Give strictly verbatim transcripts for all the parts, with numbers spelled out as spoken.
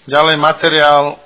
Ďalej materiál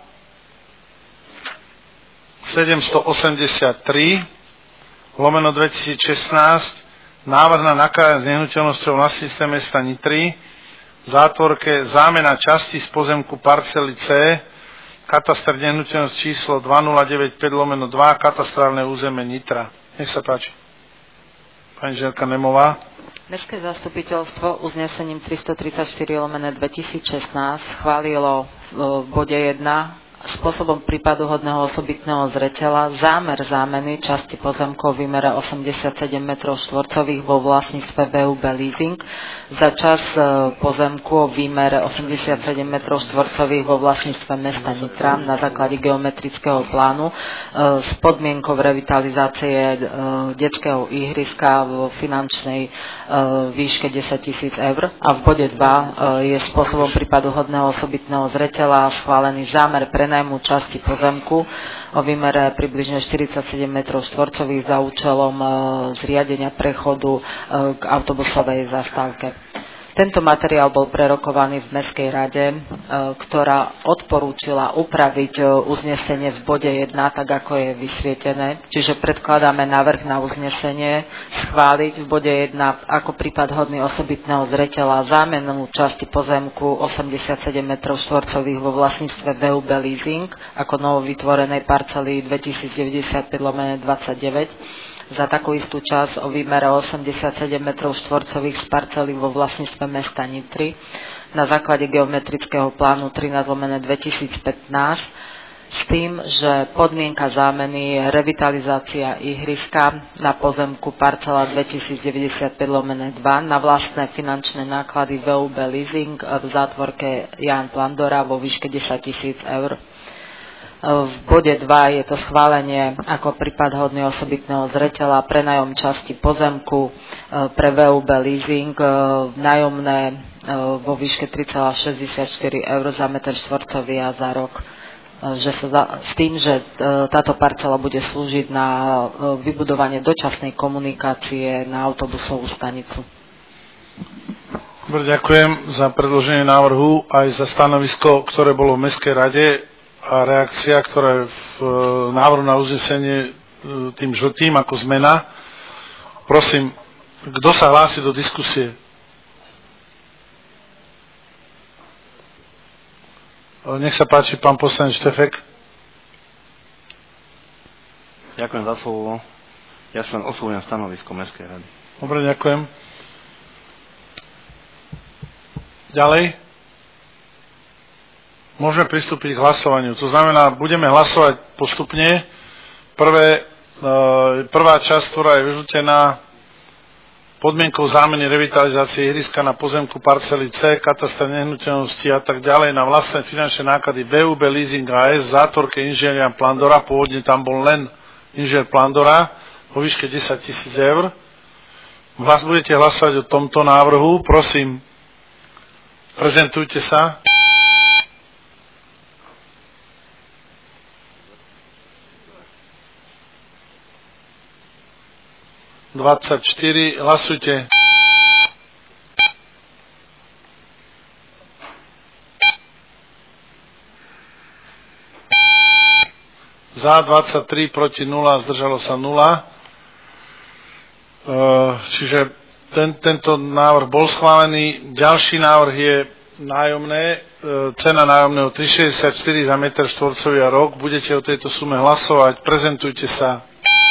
sedemstoosemdesiattri lomeno dvetisícšestnásť, návrh na nakladanie s nehnuteľnosťou v vlastníctve mesta Nitry, v zátvorke zámena časti z pozemku parcely C, kataster nehnuteľnosť číslo dvanásťstodeväťdesiatpäť lomeno dva, katastrálne územie Nitra. Nech sa páči. Pani Želka Nemová. Mestské zastupiteľstvo uznesením tristotridsaťštyri lomeno dvetisícšestnásť schválilo v bode jeden spôsobom prípadu hodného osobitného zreteľa zámer zámeny časti pozemkov v výmere osemdesiatsedem metrov štvorcových vo vlastníctve vé ú bé Leasing za čas pozemku v výmere osemdesiatsedem metrov štvorcových vo vlastníctve mesta Nitra na základe geometrického plánu s podmienkou revitalizácie detského ihriska v finančnej výške desaťtisíc eur. A v bode dva je spôsobom prípadu hodného osobitného zreteľa schválený zámer pre najmu časti pozemku o výmere približne štyridsaťsedem metrov štvorcových za účelom e, zriadenia prechodu e, k autobusovej zastávke. Tento materiál bol prerokovaný v Mestskej rade, e, ktorá odporúčila upraviť e, uznesenie v bode jeden, tak ako je vysvietené. Čiže predkladáme návrh na uznesenie schváliť v bode jeden ako prípad hodný osobitného zreteľa zámenu časti pozemku osemdesiatsedem metrov štvorcových vo vlastníctve vé ú bé Leasing ako novo vytvorenej parcely dvetisícdeväťdesiatpäť lomeno dvadsaťdeväť za takú istú časť o výmere osemdesiatsedem metrov štvorcových z parcely vo vlastníctve mesta Nitry na základe geometrického plánu trinásť lomeno dvetisícpätnásť s tým, že podmienka zámeny je revitalizácia ihriska na pozemku parcela dvetisícdeväťdesiatpäť lomeno dva na vlastné finančné náklady vé ú bé Leasing v zátvorke Jan Plandora vo výške desaťtisíc eur. V bode dva je to schválenie ako prípad hodný osobitného zreteľa prenajom časti pozemku pre vé ú bé Leasing nájomné vo výške tri celé šesťdesiatštyri eur za meter štvorcový a za rok. Že sa za, s tým, že táto parcela bude slúžiť na vybudovanie dočasnej komunikácie na autobusovú stanicu. Dobre, ďakujem za predloženie návrhu aj za stanovisko, ktoré bolo v Mestskej rade a reakcia, ktorá je v návrhu na uznesenie tým žltým ako zmena. Prosím, kto sa hlási do diskusie? Nech sa páči, pán poslanec Štefek. Ďakujem za slovo. Ja som osvojujem stanovisko Mestskej rady. Dobre, ďakujem. Ďalej. Môžeme pristúpiť k hlasovaniu. To znamená, budeme hlasovať postupne. Prvé, prvá časť, ktorá je vyžutená podmienkou zámeny revitalizácie ihriska na pozemku parcely C, katastra nehnuteľnosti a tak ďalej na vlastné finančné náklady vé ú bé Leasing á es, zátvorke inžiniera Plandora, pôvodne tam bol len inžinier Plandora, vo výške desaťtisíc eur. Vás budete hlasovať o tomto návrhu. Prosím, prezentujte sa. dvadsaťštyri, hlasujte. Za dvadsaťtri, proti nula, zdržalo sa nula. Čiže ten, tento návrh bol schválený. Ďalší návrh je nájomné. Cena nájomného tri šesťdesiatštyri za meter štvorcový a rok. Budete o tejto sume hlasovať. Prezentujte sa.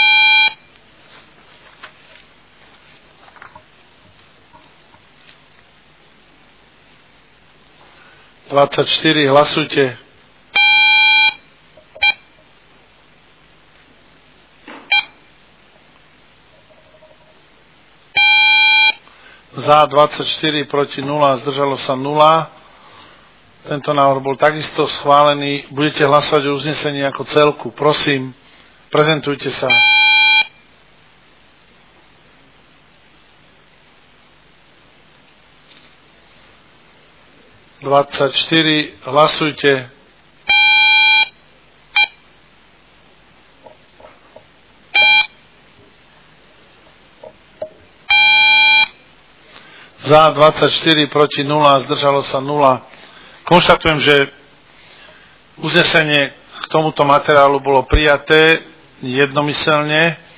dvadsaťštyri, hlasujte. Za dvadsaťštyri, proti nula, zdržalo sa nula. Tento návrh bol takisto schválený. Budete hlasovať o uznesení ako celku. Prosím, prezentujte sa. dvadsaťštyri, hlasujte. Za dvadsaťštyri, proti nula, zdržalo sa nula. Konštatujem, že Uznesenie k tomuto materiálu bolo prijaté jednomyselne